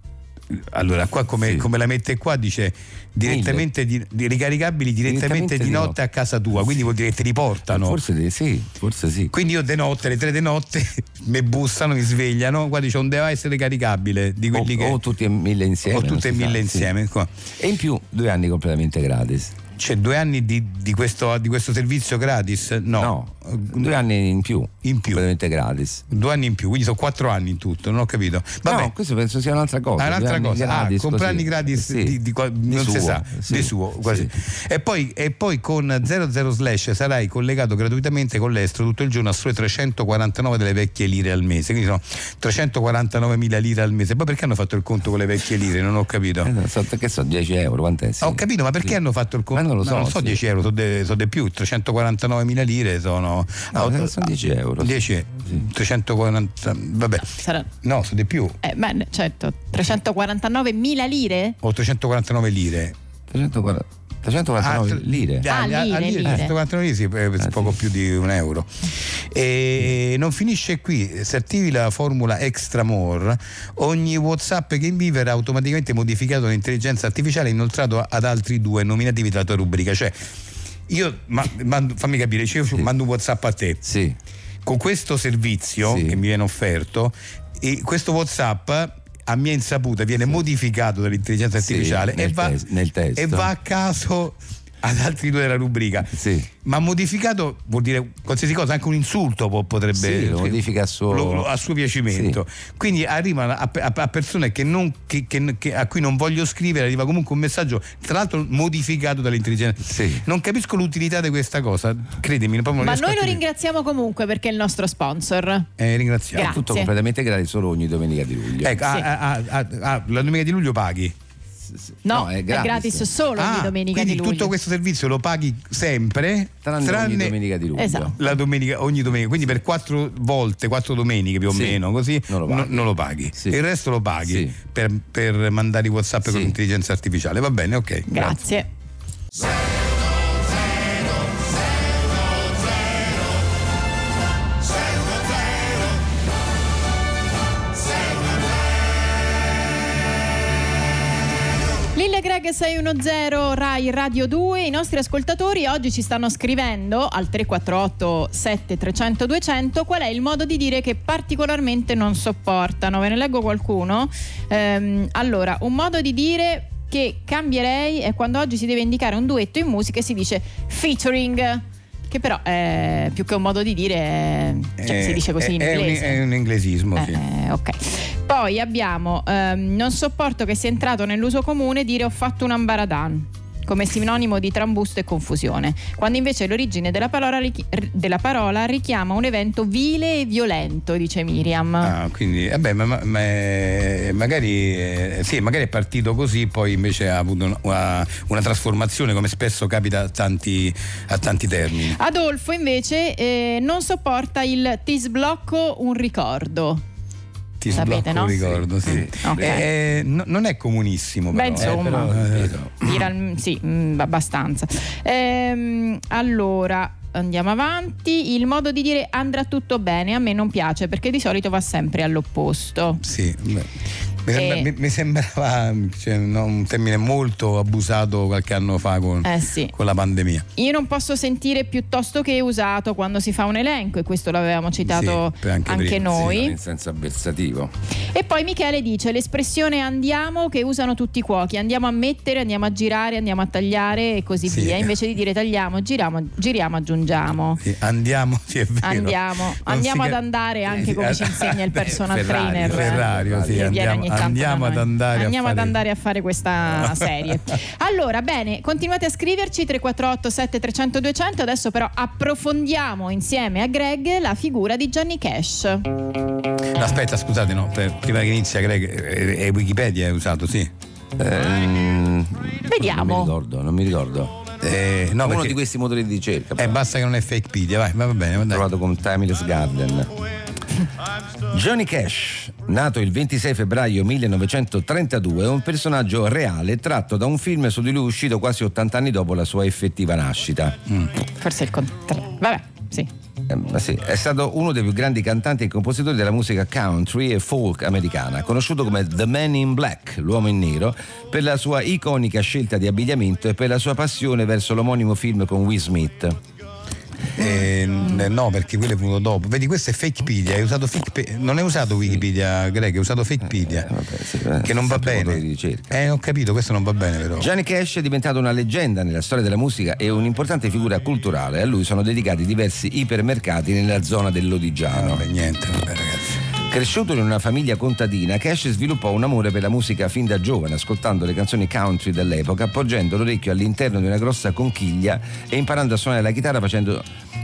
Allora, qua come, Sì. come la mette qua dice direttamente di, di ricaricabili direttamente, Direttamente di di notte notte. a casa tua, quindi vuol dire che te li portano. Forse di- sì, forse sì. Quindi io de notte, alle tre di notte, mi bussano, mi svegliano, qua dice un device ricaricabile di O, quelli che o tutti e mille insieme. o non tutte e si sa, mille sì. insieme. Qua. E in più due anni completamente gratis. C'è due anni di, di, questo, di questo servizio gratis? No. No, due anni in più. In più. Completamente gratis. Due anni in più, quindi sono quattro anni in tutto, non ho capito. Vabbè. No, questo penso sia un'altra cosa. Ah, due un'altra anni cosa, gratis, ah, comprarli così. gratis Sì. di, di qua- Di non si suo, sa, sì. di suo, quasi. Sì. E, poi, e poi con zero zero slash sarai collegato gratuitamente con l'estero tutto il giorno a sole trecentoquarantanove delle vecchie lire al mese, quindi sono trecentoquarantanovemila lire al mese. Poi perché hanno fatto il conto con le vecchie lire? Non ho capito. Eh, non so, che so, dieci euro, quant'è? Sì. Ho capito, ma perché Sì. hanno fatto il conto? Ma non lo so, Ma non so sì. dieci euro, sono de, so de più, trecentoquarantanovemila lire sono... No, ah, sono dieci euro. dieci, Sì. trecentoquaranta, vabbè. Sarà, No, sono di più. eh, beh, certo, trecentoquarantanovemila lire? O trecentoquarantanove lire. trecentoquaranta trecentoquarantanove Ah, lire. Ah, a- a- a lire, lire. trecentoquarantanove lire, sì, è Ah, poco sì. più di un euro. E non finisce qui, se attivi la formula Extra More, ogni WhatsApp che invii verrà automaticamente modificato dall'intelligenza artificiale e inoltrato ad altri due nominativi della tua rubrica. Cioè, io ma- mando- fammi capire, cioè io Sì. mando un WhatsApp a te. Sì. Con questo servizio Sì. che mi viene offerto, e questo WhatsApp a mia insaputa viene modificato dall'intelligenza Sì, artificiale e, nel va, tes- nel testo. e va a caso ad altri due della rubrica. Sì. Ma modificato vuol dire qualsiasi cosa, anche un insulto può- potrebbe. Sì, lo modifica a suo- lo- lo- a suo piacimento. Quindi arrivano a, a- a persone che non, che- che- che- a cui non voglio scrivere, arriva comunque un messaggio, tra l'altro modificato dall'intelligenza. Sì. Non capisco l'utilità di questa cosa, credimi. proprio non Ma riesco noi a lo capire. ringraziamo comunque perché è il nostro sponsor. Eh, ringraziamo. Grazie. Tutto completamente gratis solo ogni domenica di luglio. Ecco, Sì. ah, ah, ah, ah, la domenica di luglio paghi. No, No, è è gratis. gratis, solo Ah, ogni domenica quindi di luglio. tutto questo servizio lo paghi sempre, Tranne, ogni domenica di luglio. Esatto. la domenica, ogni domenica, quindi per quattro volte, quattro domeniche più o Sì. meno, così Non lo paghi. no- non lo paghi. Sì. Il resto lo paghi Sì. per, per mandare i WhatsApp Sì. con l'intelligenza artificiale. Va bene, ok. Grazie. Greg sei uno zero Rai Radio due. I nostri ascoltatori oggi ci stanno scrivendo al tre quattro otto sette tre zero zero due zero zero qual è il modo di dire che particolarmente non sopportano. Ve ne leggo qualcuno. Ehm, allora, un modo di dire che cambierei è quando oggi si deve indicare un duetto in musica e si dice featuring, che però è più che un modo di dire, è, cioè, eh, si dice così in è inglese. Un, è un inglesismo, eh, sì. eh, ok. Poi abbiamo ehm, non sopporto che sia entrato nell'uso comune dire ho fatto un ambaradan, come sinonimo di trambusto e confusione, quando invece l'origine della parola, richi- della parola richiama un evento vile e violento, dice Miriam. Ah, quindi vabbè, ma, ma, ma magari eh, sì, magari è partito così, poi invece ha avuto una, una trasformazione, come spesso capita a tanti, a tanti termini. Adolfo invece eh, non sopporta il ti sblocco un ricordo. Ti Sapete, sblocco no? un ricordo, sì. Mm, okay. eh, no, non è comunissimo, Beh, però, insomma, eh, però, Tira, sì, mh, abbastanza. Ehm, allora, andiamo avanti. Il modo di dire andrà tutto bene a me non piace, perché di solito va sempre all'opposto. sì. Beh. Mi, sembra, E... mi, mi sembrava cioè, no, un termine molto abusato qualche anno fa con, eh sì. con la pandemia. Io non posso sentire piuttosto che usato quando si fa un elenco, e questo l'avevamo citato sì, anche, anche prima, noi. Sì, in senso avversativo. E poi Michele dice l'espressione andiamo che usano tutti i cuochi, andiamo a mettere, andiamo a girare, andiamo a tagliare e così sì. via, invece di dire tagliamo, giriamo, giriamo aggiungiamo. Sì, andiamo, sì, è vero. Andiamo, Non andiamo si ad ca- andare anche sì, come eh, ci insegna il personal Ferrari, trainer Ferrario, sì, che viene andiamo, ogni tanto andiamo da ad noi. andare andiamo a ad fare... andare a fare questa serie. Allora, bene, continuate a scriverci tre quattro otto sette tre zero zero due zero zero. Adesso però approfondiamo insieme a Greg la figura di Johnny Cash. No, aspetta, scusate, no, per, prima che inizia Greg, è, è Wikipedia è usato, sì. Ehm, Vediamo. Non mi ricordo, non mi ricordo. Eh, no, Uno perché, di questi motori di ricerca. eh, però. basta che non è Fakepedia, vai, va bene, va, dai. Trovato con Timeless Garden. Johnny Cash, nato il ventisei febbraio millenovecentotrentadue, è un personaggio reale tratto da un film su di lui uscito quasi ottanta anni dopo la sua effettiva nascita. Mm. Forse il contrario. Vabbè, sì. Eh, ma sì, è stato uno dei più grandi cantanti e compositori della musica country e folk americana, conosciuto come The Man in Black, l'uomo in nero, per la sua iconica scelta di abbigliamento e per la sua passione verso l'omonimo film con Will Smith. Eh, no, perché quello è venuto dopo. Vedi, questo è Fakepedia, hai usato Fake, non è usato Wikipedia, Greg, hai usato Fakepedia, Eh, vabbè, sì, eh, che non va sempre motori bene. di ricerca. Eh, ho capito, questo non va bene però. Johnny Cash è diventato una leggenda nella storia della musica e un'importante figura culturale. A lui sono dedicati diversi ipermercati nella zona Eh, dell'Odigiano. vabbè, niente, vabbè, ragazzi. Cresciuto in una famiglia contadina, Cash sviluppò un amore per la musica fin da giovane, ascoltando le canzoni country dell'epoca, appoggiando l'orecchio all'interno di una grossa conchiglia e imparando a suonare la chitarra facendo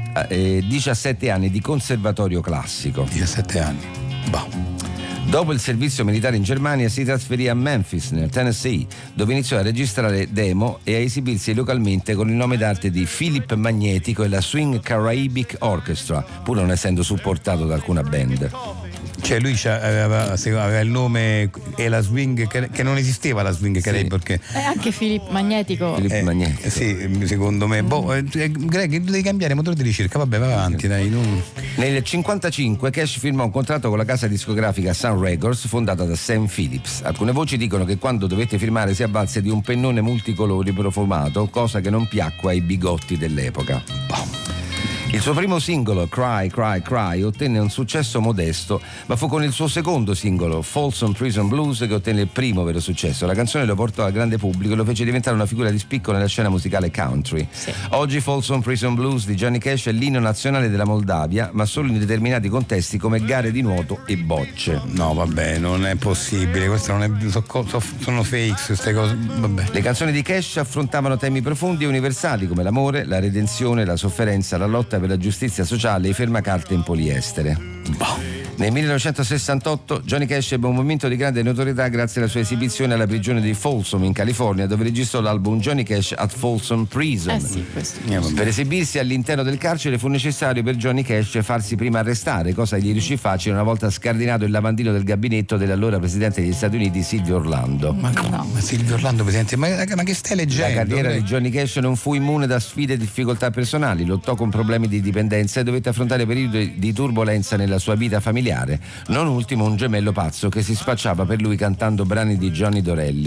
eh, diciassette anni di conservatorio classico. diciassette anni. Boh. Dopo il servizio militare in Germania si trasferì a Memphis, nel Tennessee, dove iniziò a registrare demo e a esibirsi localmente con il nome d'arte di Philip Magnetico e la Swing Caraibic Orchestra, pur non essendo supportato da alcuna band. Cioè lui aveva, aveva il nome e la swing che non esisteva, la swing Caraibic, perché E anche Filippo Magnetico. Filippo eh, Magnetico. sì, secondo me. Boh, eh, Greg, devi cambiare motore di ricerca, vabbè, vai avanti, dai. Non... Nel cinquantacinque Cash firmò un contratto con la casa discografica Sun Records fondata da Sam Phillips. Alcune voci dicono che quando dovette firmare si avvalse di un pennone multicolori profumato, cosa che non piacque ai bigotti dell'epoca. Boh. Il suo primo singolo, Cry, Cry, Cry, ottenne un successo modesto, ma fu con il suo secondo singolo, Folsom Prison Blues, che ottenne il primo vero successo. La canzone lo portò al grande pubblico e lo fece diventare una figura di spicco nella scena musicale country. Sì. Oggi Folsom Prison Blues di Johnny Cash è l'inno nazionale della Moldavia, ma solo in determinati contesti come gare di nuoto e bocce. No, vabbè, non è possibile, questo non è, so, so, sono fakes queste cose, vabbè. Le canzoni di Cash affrontavano temi profondi e universali come l'amore, la redenzione, la sofferenza, la lotta per la giustizia sociale e i fermacarte in poliestere. Boh. Nel millenovecentosessantotto Johnny Cash ebbe un momento di grande notorietà grazie alla sua esibizione alla prigione di Folsom in California, dove registrò l'album Johnny Cash at Folsom Prison. Eh sì, questo. Per esibirsi all'interno del carcere fu necessario per Johnny Cash farsi prima arrestare, cosa che gli riuscì facile una volta scardinato il lavandino del gabinetto dell'allora presidente degli Stati Uniti Silvio Orlando. Ma, no. ma Silvio Orlando, presidente, ma, ma che stai leggendo? La carriera Greg? di Johnny Cash non fu immune da sfide e difficoltà personali, lottò con problemi di dipendenza e dovette affrontare periodi di turbolenza nella sua vita familiare, non ultimo un gemello pazzo che si spacciava per lui cantando brani di Johnny Dorelli.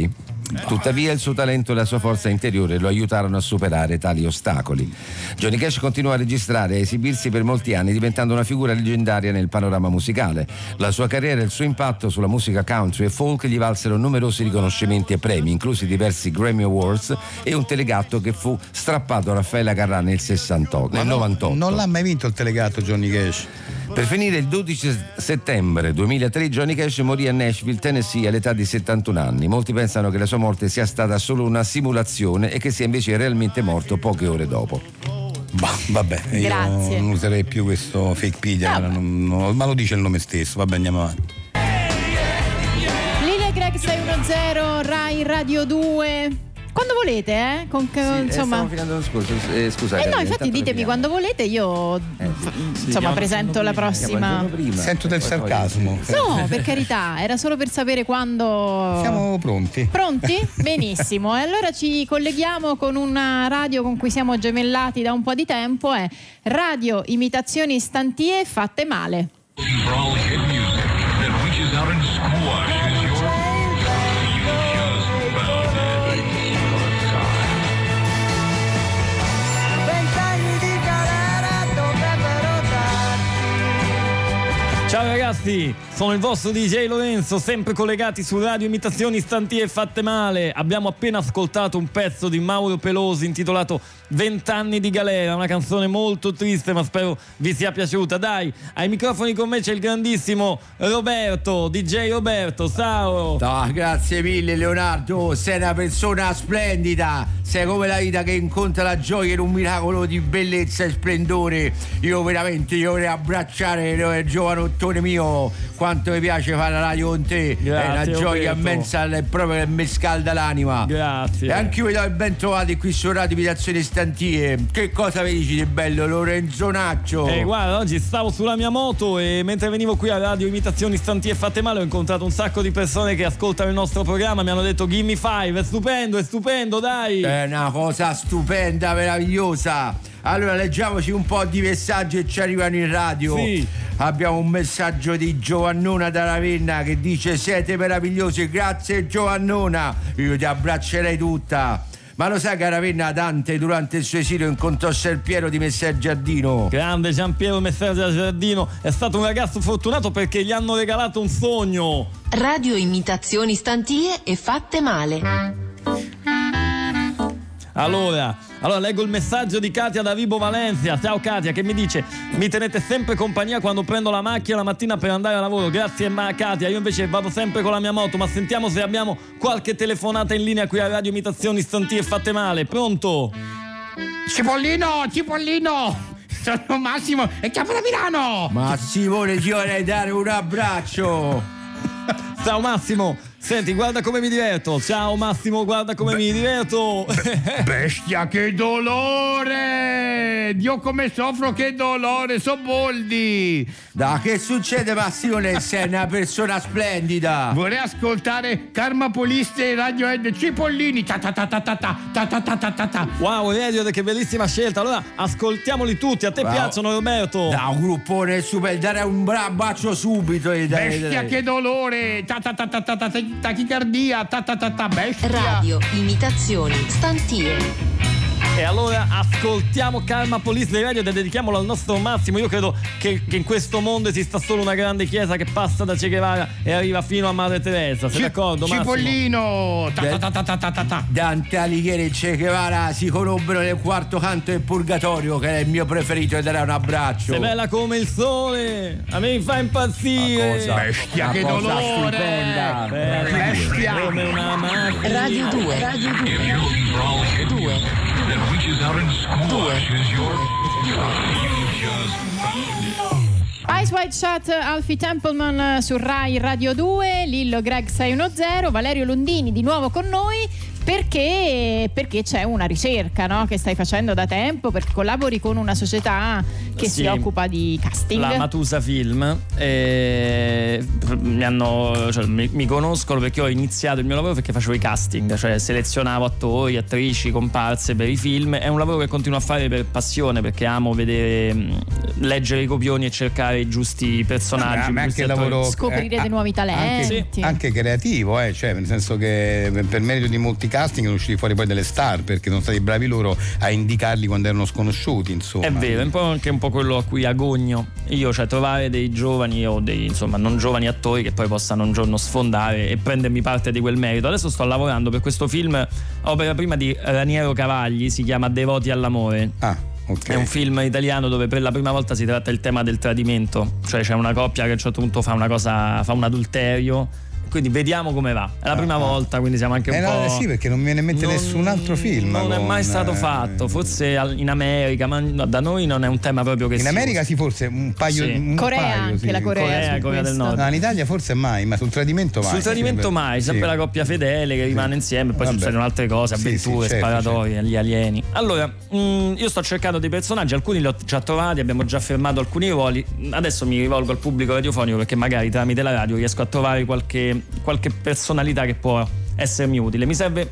Tuttavia il suo talento e la sua forza interiore lo aiutarono a superare tali ostacoli. Johnny Cash continuò a registrare e a esibirsi per molti anni, diventando una figura leggendaria nel panorama musicale. La sua carriera e il suo impatto sulla musica country e folk gli valsero numerosi riconoscimenti e premi, inclusi diversi Grammy Awards e un telegatto che fu strappato a Raffaella Carrà nel sessantotto, nel novantotto. Non l'ha mai vinto il telegatto Johnny Cash? Per finire, il dodici settembre duemilatré Johnny Cash morì a Nashville, Tennessee, all'età di settantuno anni. Molti pensano che la sua morte sia stata solo una simulazione e che sia invece realmente morto poche ore dopo. Bah, vabbè, io Grazie. non userei più questo fake piglia, No, non- non- ma lo dice il nome stesso. Vabbè, andiamo avanti. Lili e Greg sei uno zero, Rai Radio due. Quando volete, eh? Con, Sì, insomma. eh, stiamo finendo lo scorso. Eh, scusa, Eh no, Carolina, infatti intanto ditemi finiamo. quando volete, io Eh, sì. insomma chiamo presento il la giorno Siamo il prossima. giorno prima. Sento del Poi- poi- sarcasmo. No, per carità, era solo per sapere quando. Siamo pronti. Pronti? Benissimo. E allora ci colleghiamo con una radio con cui siamo gemellati da un po' di tempo, è Radio Imitazioni Stantie Fatte Male. For all hit music that reaches out and squashes your. You just found it. Ciao ragazzi, sono il vostro D J Lorenzo, sempre collegati su Radio Imitazioni Stantie Fatte Male. Abbiamo appena ascoltato un pezzo di Mauro Pelosi intitolato Vent'anni di galera, una canzone molto triste ma spero vi sia piaciuta. Dai, ai microfoni con me c'è il grandissimo Roberto, D J Roberto, ciao! No, grazie mille Leonardo, sei una persona splendida, sei come la vita che incontra la gioia in un miracolo di bellezza e splendore. Io veramente io vorrei abbracciare il giovanottone mio, quanto mi piace fare la radio con te. Grazie, è una gioia Roberto. immensa, è proprio che mi scalda l'anima. Grazie. E anche io vi do il ben trovati qui su Radio Imitazioni Stantie. Che cosa mi dici di bello, Lorenzonaccio? Eh, guarda, oggi stavo sulla mia moto e mentre venivo qui a Radio Imitazioni Stantie Fatte Male ho incontrato un sacco di persone che ascoltano il nostro programma, mi hanno detto gimme five, è stupendo, è stupendo, dai! È una cosa stupenda, meravigliosa. Allora leggiamoci un po' di messaggi che ci arrivano in radio. Sì. Abbiamo un messaggio di Giovannona da Ravenna che dice: siete meravigliosi, grazie Giovannona, io ti abbraccerei tutta. Ma lo sai che a Ravenna Dante durante il suo esilio incontrò Ser Piero di Messer Giardino? Grande Giampiero Messer Giardino, è stato un ragazzo fortunato perché gli hanno regalato un sogno. Radio Imitazioni Stantie e Fatte Male. Allora, allora leggo il messaggio di Katia da Vibo Valencia. Ciao Katia, che mi dice: mi tenete sempre compagnia quando prendo la macchina la mattina per andare a lavoro. Grazie ma Katia, io invece vado sempre con la mia moto. Ma sentiamo se abbiamo qualche telefonata in linea qui a Radio Imitazioni Stantie Fatte Male. Pronto? Cipollino, Cipollino! Sono Massimo e chiamo da Milano! Ma Simone, ti vorrei dare un abbraccio. Ciao Massimo, senti, guarda come mi diverto. Ciao Massimo, guarda come mi diverto. Bestia, che dolore! Dio, come soffro, che dolore, so boldi! Da che succede Massimone? Sei una persona splendida. Vorrei ascoltare Karma Poliste e Radiohead Cipollini. Ta ta ta ta ta ta ta ta ta ta ta ta. Wow, Radiohead, che bellissima scelta. Allora, ascoltiamoli tutti. A te Wow. piacciono, Roberto? Da un gruppone super, dare un bra- bacio subito. E dai, Bestia, dai. che dolore! Ta ta ta ta ta ta ta tachicardia, ta ta ta ta bestia! Radio Imitazioni Stantie. E allora ascoltiamo Karma Police dei Radio e dedichiamolo al nostro Massimo. Io credo che, che in questo mondo esista solo una grande chiesa che passa da Che Guevara e arriva fino a Madre Teresa. Sei Ci- d'accordo, Massimo? Cipollino! Ta ta ta ta ta ta ta ta. Dante Alighieri e Che Guevara si conobbero nel quarto canto del Purgatorio, che è il mio preferito, e darei un abbraccio. Sei bella come il sole, a me mi fa impazzire. Cosa? Bestia, Una che cosa dolore! stupenda. Bella Bestia! come una macchina. Radio due. Radio For all hit due. music that reaches out and squashes your. You just found it. Ice White Shot, Alfie Templeman su Rai Radio due, Lillo Greg sei uno zero, Valerio Lundini di nuovo con noi. Perché, perché c'è una ricerca, no, che stai facendo da tempo, perché collabori con una società che Sì, si occupa di casting. La Matusa Film, e mi hanno, cioè, mi, mi conoscono perché ho iniziato il mio lavoro perché facevo i casting, cioè selezionavo attori, attrici, comparse per i film. È un lavoro che continuo a fare per passione, perché amo vedere, leggere i copioni e cercare i giusti personaggi, ma i anche giusti attori. lavoro Scoprire eh, dei nuovi talenti. anche, anche creativo, eh, cioè nel senso che per merito di molti casting sono usciti fuori poi delle star, perché sono stati bravi loro a indicarli quando erano sconosciuti, insomma. È vero, è un po' anche un po' quello a cui agogno io, cioè trovare dei giovani o dei, insomma, non giovani attori che poi possano un giorno sfondare e prendermi parte di quel merito. Adesso sto lavorando per questo film, opera prima di Raniero Cavagli, si chiama Devoti all'amore. Ah, ok. È un film italiano dove per la prima volta si tratta il tema del tradimento, cioè c'è una coppia che a un certo punto fa una cosa, fa un adulterio. Quindi vediamo come va. È la prima ah, volta, quindi siamo anche un eh po'. No, sì, perché non mi viene in mente non, nessun altro film. Non con, è mai stato eh, fatto. Forse in America, ma no, da noi non è un tema proprio che in si America usa. sì, forse un paio. Sì. Un Corea paio, anche, sì. la Corea. Corea, Corea del Nord. No, in Italia forse mai, ma sul tradimento mai. Sul tradimento sì, mai, sempre sì. La coppia fedele che rimane insieme, poi Vabbè. succedono altre cose, avventure, sì, sì, certo, sparatorie, certo. Gli alieni. Allora, mh, io sto cercando dei personaggi, alcuni li ho già trovati, abbiamo già fermato alcuni ruoli. Adesso mi rivolgo al pubblico radiofonico perché magari tramite la radio riesco a trovare qualche, qualche personalità che può essermi utile. Mi serve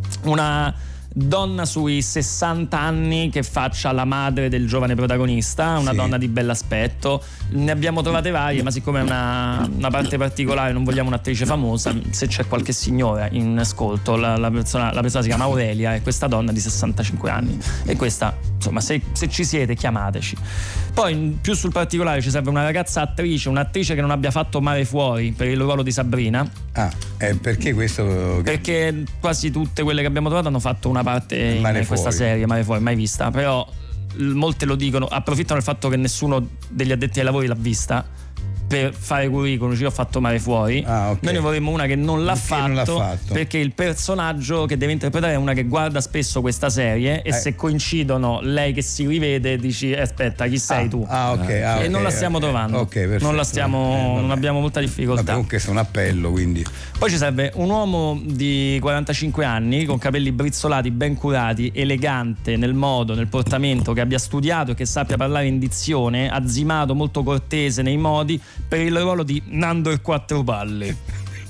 una donna sui sessanta anni che faccia la madre del giovane protagonista, una sì. donna di bell'aspetto. Ne abbiamo trovate varie, ma siccome è una, una parte particolare, non vogliamo un'attrice famosa. Se c'è qualche signora in ascolto, la, la, persona, la persona si chiama Aurelia, è questa donna di sessantacinque anni. E questa, insomma, se, se ci siete, chiamateci. Poi, più sul particolare, ci serve una ragazza attrice, un'attrice che non abbia fatto Mare Fuori per il ruolo di Sabrina. Ah, eh, perché questo? Perché quasi tutte quelle che abbiamo trovato hanno fatto una parte in Mare questa Fuori. serie, Mare Fuori, mai vista. Però molte lo dicono, approfittano del fatto che nessuno degli addetti ai lavori l'ha vista per fare curriculum. Ci ho fatto Mare Fuori. Ah, okay. Noi ne vorremmo una che non l'ha, Perché fatto, non l'ha fatto? perché il personaggio che deve interpretare è una che guarda spesso questa serie e eh. se coincidono lei che si rivede dici eh, aspetta, chi sei ah, tu? Ah, ok. Ah, e okay, non la stiamo okay. trovando. Ok, perfetto. Non la stiamo, eh, non abbiamo molta difficoltà. Vabbè, comunque è un appello, quindi. Poi ci serve un uomo di quarantacinque anni con capelli brizzolati, ben curati, elegante nel modo, nel portamento, che abbia studiato e che sappia parlare in dizione, azzimato, molto cortese nei modi, per il ruolo di Nando il Quattro Palle.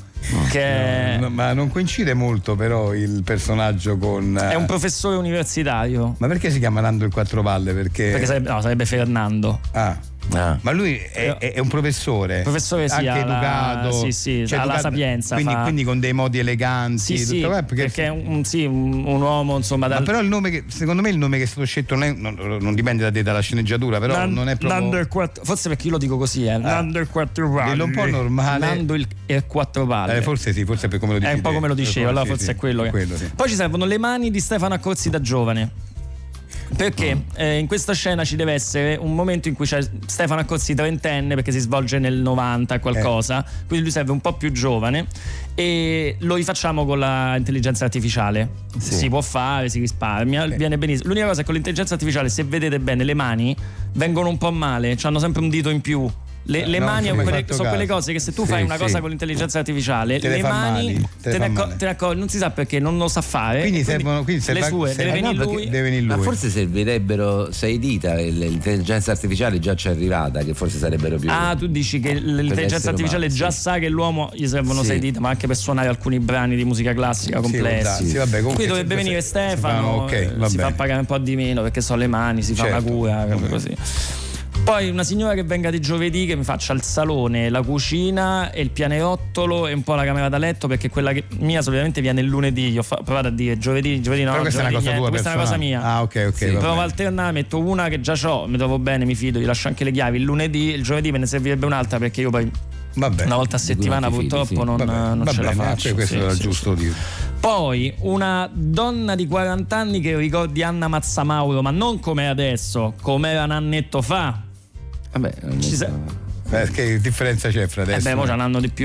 Che no, no, ma non coincide molto però il personaggio con è un professore universitario. Ma perché si chiama Nando il Quattro Palle? Perché, perché sarebbe, no, sarebbe Fernando. Ah. Ah. Ma lui è, è un professore, professore sì, anche alla, educato, sì, sì, cioè ha la educato, sapienza, quindi, fa... quindi con dei modi eleganti, sì, tutto, sì, eh, perché, perché è un, sì, un, un uomo, insomma, dal... ma però il nome che secondo me il nome che è stato scelto non, è, non, non dipende da te, dalla sceneggiatura, però Nan, non è proprio Nando il quattro, forse perché io lo dico così, eh. ah. Nando il Quattro Palle, è un po' normale. Nando il, il Quattro Palle, eh, forse sì, forse per come lo dici è un po' te. come lo dicevo, allora sì, forse sì, è quello, che... quello sì. Poi ci servono le mani di Stefano Accorsi da giovane. Perché eh, in questa scena ci deve essere un momento in cui c'è Stefano Accorsi trentenne, perché si svolge nel novanta qualcosa, eh. quindi lui serve un po' più giovane e lo rifacciamo con l'intelligenza artificiale. Sì. Si può fare, si risparmia, okay. Viene benissimo. L'unica cosa è che con l'intelligenza artificiale, se vedete bene, le mani vengono un po' male, hanno sempre un dito in più. Le, le no, mani quelle, sono quelle cose che se tu sì, fai una sì. cosa con l'intelligenza artificiale, te le, le mani male, te, te, ne acco- te ne accorgi, non si sa perché non lo sa fare. Quindi, quindi servono, quindi le serva, sue, serva, deve, no, venire lui. deve venire lui. Ma forse servirebbero sei dita, l'intelligenza artificiale già c'è arrivata, che forse sarebbero più. Ah, tu dici che l'intelligenza artificiale umano, già sì. sa che l'uomo gli servono sì. sei dita, ma anche per suonare alcuni brani di musica classica complessi. Sì, sì, vabbè, qui dovrebbe venire se, Stefano, se fanno, okay, si fa pagare un po' di meno perché sono le mani, si certo. fa una cura, così. Poi una signora che venga di giovedì, che mi faccia il salone, la cucina e il pianerottolo e un po' la camera da letto, perché quella che mia solitamente viene il lunedì. Io ho provato a dire giovedì, giovedì no, però questa giovedì, è una cosa niente, tua questa è una cosa mia. Ah, ok, ok. Sì, provo a alternare, metto una che già ho, mi trovo bene, mi fido, gli lascio anche le chiavi. Il lunedì, il giovedì me ne servirebbe un'altra perché io poi vabbè, una volta a settimana purtroppo fidi, sì. non, vabbè, non vabbè, ce la vabbè, faccio. questo sì, era sì, giusto sì. dire. Poi una donna di quaranta anni che ricordi Anna Mazzamauro, ma non come adesso, come era un annetto fa. Vabbè, Ci sa- Beh, che differenza c'è fra adesso? Eh beh, mo c'è un anno di più.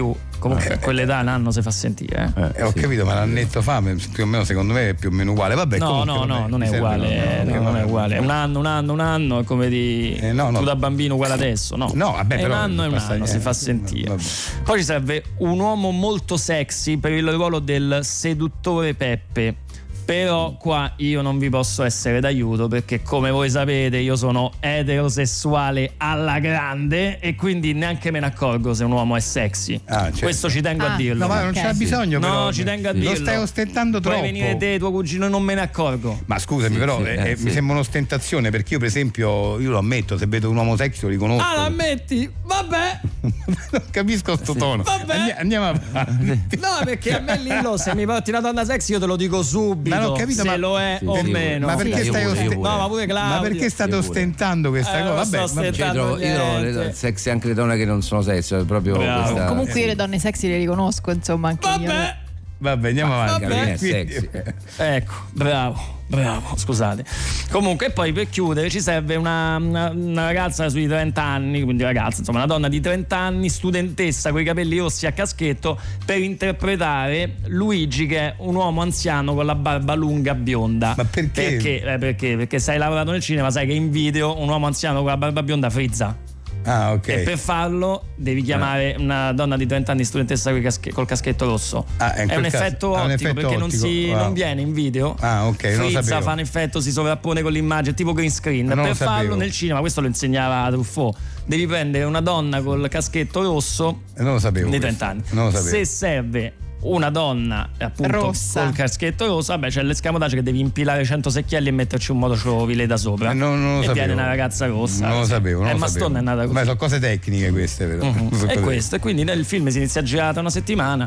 Comunque, a quell'età un anno si fa sentire. Eh. Eh, ho sì. capito, ma l'annetto fa più o meno, secondo me è più o meno uguale. Vabbè, No, comunque, no, no, vabbè, non è mi serve- uguale, no, no, non no, è no. uguale. È un anno, un anno, un anno, è come di Eh, no, no. tu da bambino uguale adesso, no? No, vabbè, è però un anno e un passa- anno, eh, si fa sentire. vabbè. Poi ci serve un uomo molto sexy per il ruolo del seduttore Peppe. Però qua io non vi posso essere d'aiuto perché, come voi sapete, io sono eterosessuale alla grande e quindi neanche me ne accorgo se un uomo è sexy. Ah, certo. Questo ci tengo Ah, a dirlo. No, ma non Ok. c'era bisogno, No, però. ci tengo a Lo dirlo. stai ostentando Puoi troppo. venire te, tuo cugino, non me ne accorgo. Ma scusami, Sì, però sì, eh, eh, eh, sì. mi sembra un'ostentazione, perché io, per esempio, io lo ammetto, se vedo un uomo sexy lo riconosco. Ah, lo ammetti? Vabbè. Non capisco sto tono. Vabbè. Andi- andiamo avanti. No, perché a me Lillo, se mi porti una donna sexy io te lo dico subito. Ma non ho capito, se ma- lo è Sì, o sì, meno. Ma perché Io stai pure, io oste- pure. No, ma pure Claudio. Ma perché state Io pure. ostentando questa Eh, cosa? lo sto Vabbè, vabbè. ostentando. Io trovo, io trovo le niente. sexy anche le donne che non sono sexy, è proprio Bravo. questa- Comunque io le donne sexy le riconosco, insomma, anche io. Vabbè. Vabbè, andiamo avanti. Carolina è Quindi- sexy. Ecco, bravo, bravo, scusate. Comunque, e poi per chiudere ci serve una, una, una ragazza sui trenta anni, quindi ragazza, insomma, una donna di trenta anni, studentessa con i capelli rossi a caschetto, per interpretare Luigi, che è un uomo anziano con la barba lunga bionda. Ma perché? Perché? Eh, perché? Perché se hai lavorato nel cinema sai che in video un uomo anziano con la barba bionda frizza. Ah, ok. E per farlo devi chiamare una donna di trenta anni studentessa coi casche- col caschetto rosso. Ah, in è un quel caso- effetto è un ottico effetto perché non, ottico, si, wow. non viene in video. Ah, ok, non lo Frizza, sapevo. fa un effetto, si sovrappone con l'immagine, tipo green screen. Non Per lo farlo sapevo. nel cinema, questo lo insegnava Truffaut, devi prendere una donna col caschetto rosso Eh, non lo sapevo. di questo. trenta anni. Non lo sapevo. Se serve una donna appunto Rossa. col caschetto rosso, vabbè, c'è l'escamotage che devi impilare cento secchielli e metterci un motociclovile da sopra. Eh, non, non lo e sapevo. viene una ragazza rossa. Non lo sapevo. Non Eh, lo ma sapevo. Stone è nata così. Ma sono cose tecniche queste, però. Mhm. Sono E cose- questo, e quindi nel film si inizia a girare una settimana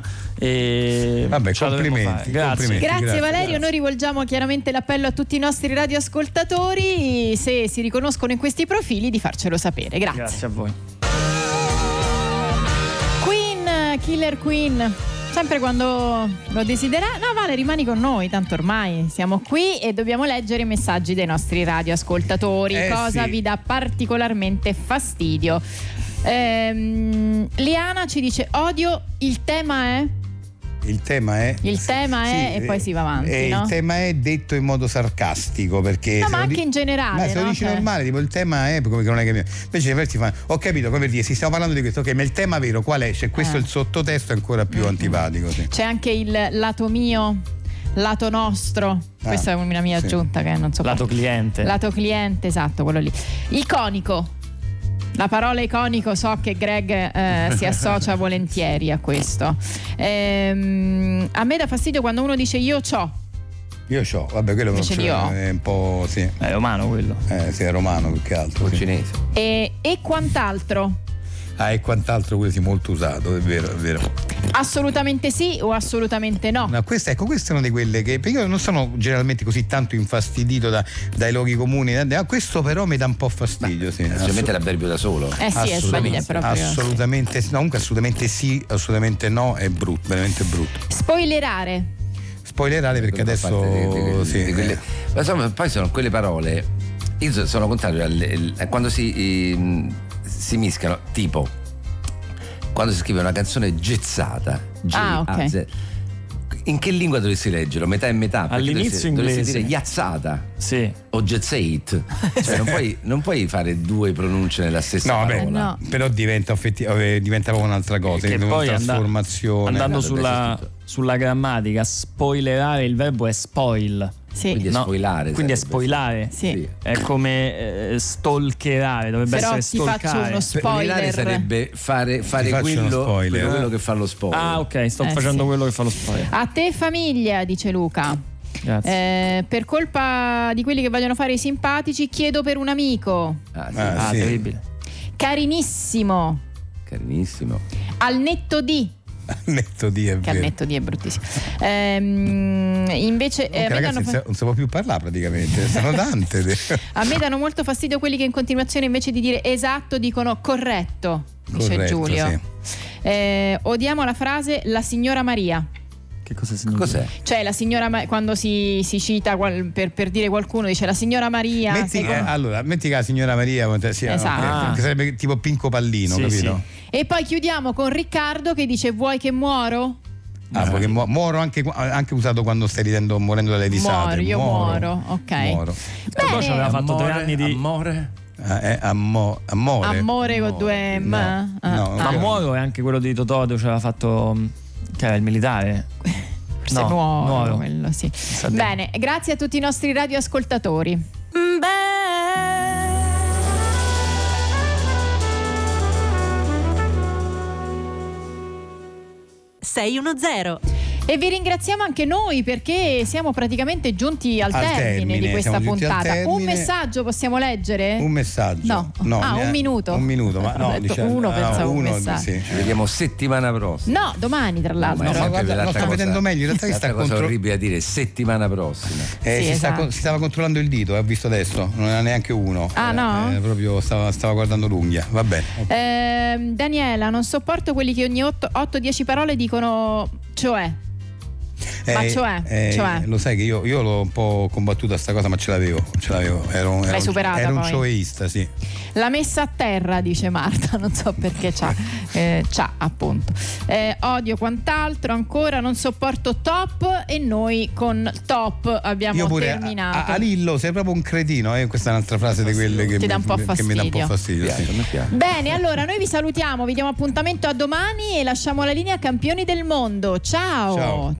e Vabbè, ce la dovremmo complimenti, fare. Grazie. complimenti. Grazie, Grazie, Valerio, grazie. noi rivolgiamo chiaramente l'appello a tutti i nostri radioascoltatori, se si riconoscono in questi profili, di farcelo sapere. Grazie. Grazie a voi. Queen, Killer Queen. Sempre quando lo desidera. No, Vale, rimani con noi, tanto ormai siamo qui e dobbiamo leggere i messaggi dei nostri radioascoltatori. Eh, Cosa sì. vi dà particolarmente fastidio? Ehm, Liana ci dice: odio, il tema è. Il tema è. Il tema è, Sì, e poi si va avanti, eh, no? Il tema è detto in modo sarcastico, perché. No, se ma lo anche di- in generale, Ma se lo no? dici Cioè- normale, tipo il tema è come che non è che. Invece diversi fanno. Ho capito, come per dire, si stiamo parlando di questo, ok, ma il tema vero qual è? C'è questo Eh. il sottotesto è ancora più antipatico. Sì. C'è anche il lato mio, lato nostro. Ah, Questa è una mia sì. aggiunta che non so. Lato fare. cliente. Lato cliente, esatto, quello lì. Iconico. La parola iconico so che Greg eh, si associa volentieri a questo. Ehm, a me dà fastidio quando uno dice io c'ho. Io c'ho, vabbè, quello non Invece c'è, di O. è un po'. Sì. È romano quello. Eh, sì, è romano più che altro. o Sì. cinese. E, e quant'altro. Ah, e quant'altro quello sì, molto usato, è vero, è vero. Assolutamente sì o assolutamente no. No, questa, ecco, questa è una di quelle che. Perché io non sono generalmente così tanto infastidito da- dai luoghi comuni. da- Questo però mi dà un po' fastidio, sì. Specialmente l'avverbio da solo. Eh sì, è sbagliato, è proprio. Assolutamente, no, comunque assolutamente sì, assolutamente no, è brutto, veramente brutto. Spoilerare. Spoilerare perché Fa adesso parte di- di- di- sì, di quelle- eh. Ma insomma, poi sono quelle parole. Io so- sono contrario alle- a quando si, ehm, si mischiano, tipo quando si scrive una canzone gezzata. G Ah, ok. A Z. In che lingua dovresti leggerlo? Metà e metà? Perché All'inizio dovresti, dovresti inglese. dire iazzata Sì. o jezzate. Cioè non puoi, non puoi fare due pronunce nella stessa No, vabbè, parola. no. però diventa, effetti- eh, diventa proprio un'altra cosa, Che diventa poi una and- trasformazione. andando Guarda, sulla, adesso sulla grammatica, spoilerare il verbo è spoil. Sì. Quindi è No, spoilare. Quindi è sarebbe. spoilare. Sì. È come eh, stalkerare, dovrebbe Però essere ti faccio stalkare. uno Spoilerare spoiler. sarebbe fare, fare Ti faccio uno quello, spoiler. quello, quello che fa lo spoiler. Ah, ok, sto Eh, facendo sì. quello che fa lo spoiler. A te famiglia, dice Luca. Grazie. Eh, per colpa di quelli che vogliono fare i simpatici, chiedo per un amico. Ah, sì. Ah, Ah, sì. terribile. Carinissimo. Carinissimo. Al netto di. Netto di è Che al vero. netto di è bruttissimo. Ehm, invece eh, Comunque, a, me ragazzi, danno, non si- non si può più parlare praticamente, sono tante. a me danno molto fastidio quelli che in continuazione invece di dire esatto dicono corretto, dice Corretto, Giulio. sì. Eh, odiamo la frase la signora Maria. Che cosa significa? Cos'è? Cioè la signora Ma- quando si, si cita qual- per, per dire qualcuno dice la signora Maria. Metti che, secondo- allora, metti che la signora Maria sia, Esatto. che- Ah. che sarebbe tipo Pinco Pallino, Sì, capito? sì. E poi chiudiamo con Riccardo che dice vuoi che muoro? Ah, perché mu- muoro anche, anche usato quando stai ridendo, morendo dalle risate. Muoro, io muoro, ok. Muoro. E poi ci aveva fatto tre Amore, anni di. amore. Ah, eh, ammo- amore. Amore con due M. No, Ah, no, Ma ah. Muoro è anche quello di Totò, dove ci aveva fatto. Che era il militare. Forse No, nuoro, Nuoro. quello sì. Sa di- Bene, grazie a tutti i nostri radioascoltatori. sei uno zero. E vi ringraziamo anche noi perché siamo praticamente giunti al, Al termine, termine, di questa siamo giunti al puntata. Un termine. messaggio possiamo leggere? Un messaggio. No. Ah, un neanche- minuto. Un minuto, ma no, Ho detto diciamo, uno, ah, pensavo un uno, messaggio. sì. Ci vediamo settimana prossima. No, domani tra l'altro. No, ma Sempre guarda, l'altra lo sto cosa- vedendo meglio, in realtà che l'altra sta cosa contro- orribile da dire, settimana prossima. Eh, Sì, si, sta esatto. co- si stava controllando il dito, eh, ho visto adesso, non era neanche uno. Ah, no? Eh, proprio stava, stava guardando l'unghia. Va bene. Ehm, Daniela, non sopporto quelli che ogni otto dieci parole dicono cioè. Ma Eh, cioè, eh, cioè. Lo sai che io, io l'ho un po' combattuta sta cosa, ma ce l'avevo, ce l'avevo. Ero, un- L'hai ero un- superata ero un poi? cioeista, sì. La messa a terra, dice Marta, non so perché c'ha, eh, c'ha appunto. Eh, odio quant'altro, ancora non sopporto top e noi con top abbiamo Io pure a, terminato. a, a Lillo sei proprio un cretino, eh? Questa è un'altra frase di quelle che, Ti dà un po' mi, che mi dà un po' fastidio. fastidio. sì. Mi piace. Bene, allora noi vi salutiamo, vi diamo appuntamento a domani e lasciamo la linea campioni del mondo. Ciao. Ciao.